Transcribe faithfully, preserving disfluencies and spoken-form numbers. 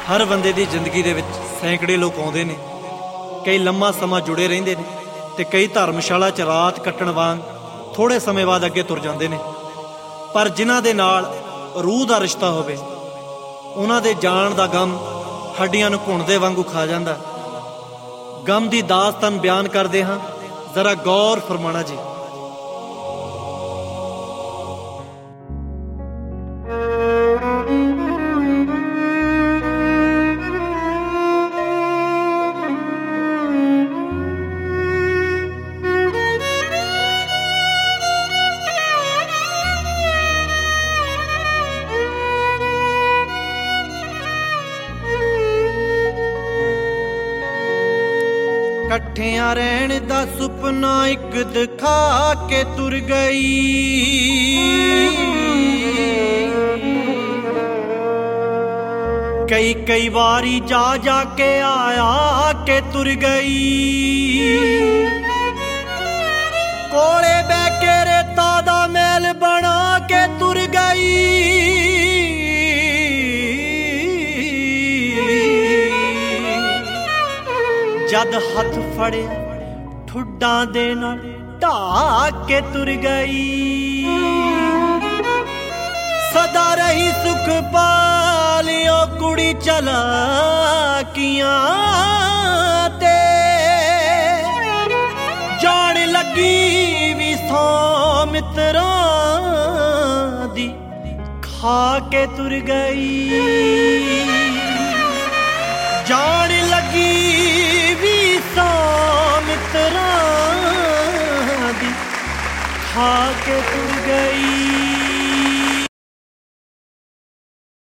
हर बंदे दी जिंदगी दे विच सैकड़े लोग आउंदे ने, कई लम्मा समा जुड़े रहिंदे ने ते कई धर्मशाला च रात कट्टण वांग थोड़े समय बाद अगे तुर जांदे ने। पर जिन्हां दे नाल रूह दा रिश्ता होवे उन्हां दे जाण दा गम हड्डियां नूं घुणदे वांगू खा जांदा। गम दी दास्तान बयान करदे हां, जरा गौर फरमाना जी। कट्ठियां रहण दा सुपना इक दिखा के तुर गई, कई कई बारी जा जा के आया के तुर गई। कोले बह के रेता दा महल बना के तुर गई। जद हथ फड़े ठुड्डा दे नाल ढा के तुर गई। सदा रही सुख पालियो कुड़ी चलाकियां ते जान लगी भी सौ मित्रां दी खा के तुर गई। जान लगी मित्रां दी खा के तुर गई।